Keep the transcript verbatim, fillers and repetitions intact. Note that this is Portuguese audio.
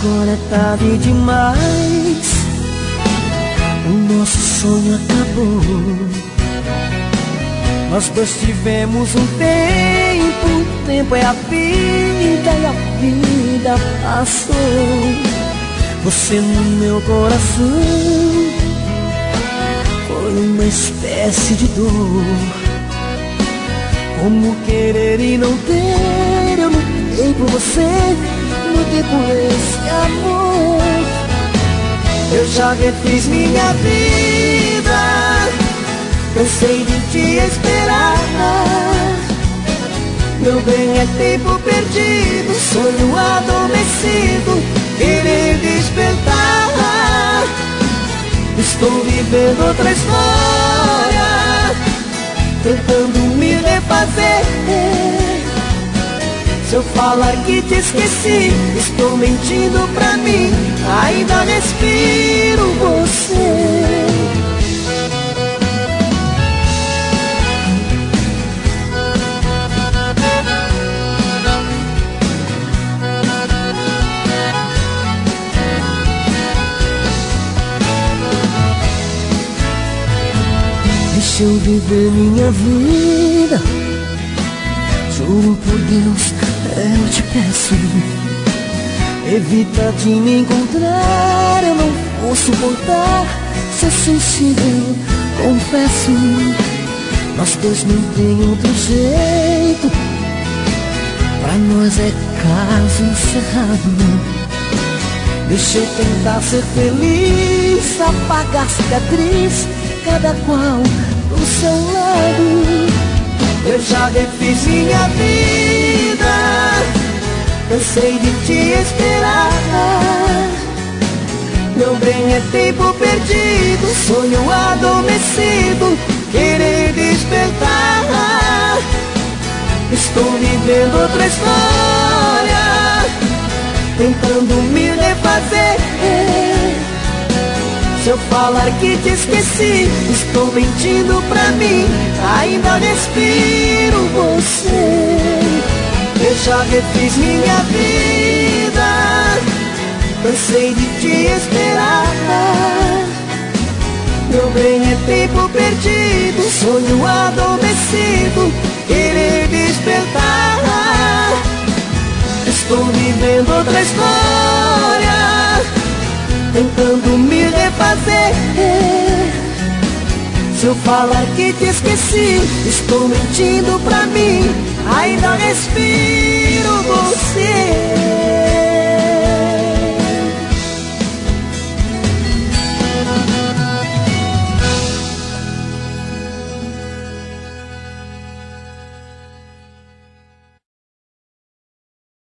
Agora é tarde demais, o nosso sonho acabou. Nós dois tivemos um tempo, o tempo é a vida e a vida passou. Você no meu coração foi uma espécie de dor. Como querer e não ter, eu lutei por você, lutei por esse amor. Eu já refiz minha vida, cansei de te esperar. Meu bem, é tempo perdido, sonho adormecido, querer despertar. Estou vivendo outra história, tentando me refazer. Se eu falar que te esqueci, estou mentindo pra mim, ainda respiro você. Deixa eu viver minha vida, juro por Deus, eu te peço. Evita de me encontrar, eu não vou suportar ser sensível, confesso. Nós dois não tem outro jeito, pra nós é caso encerrado. Deixa eu tentar ser feliz, apagar cicatriz, cada qual do seu lado. Eu já refiz minha vida, cansei de te esperar. Meu bem, é tempo perdido, sonho adormecido, querer despertar. Estou vivendo outra história, tentando me refazer. Se eu falar que te esqueci, estou mentindo pra mim, ainda respiro você. Eu já refiz minha vida, cansei de te esperar. Meu bem, é tempo perdido, sonho adormecido, querer despertar. Estou vivendo outra história, tentando me refazer. Se eu falar que te esqueci, estou mentindo pra mim, ainda respiro você.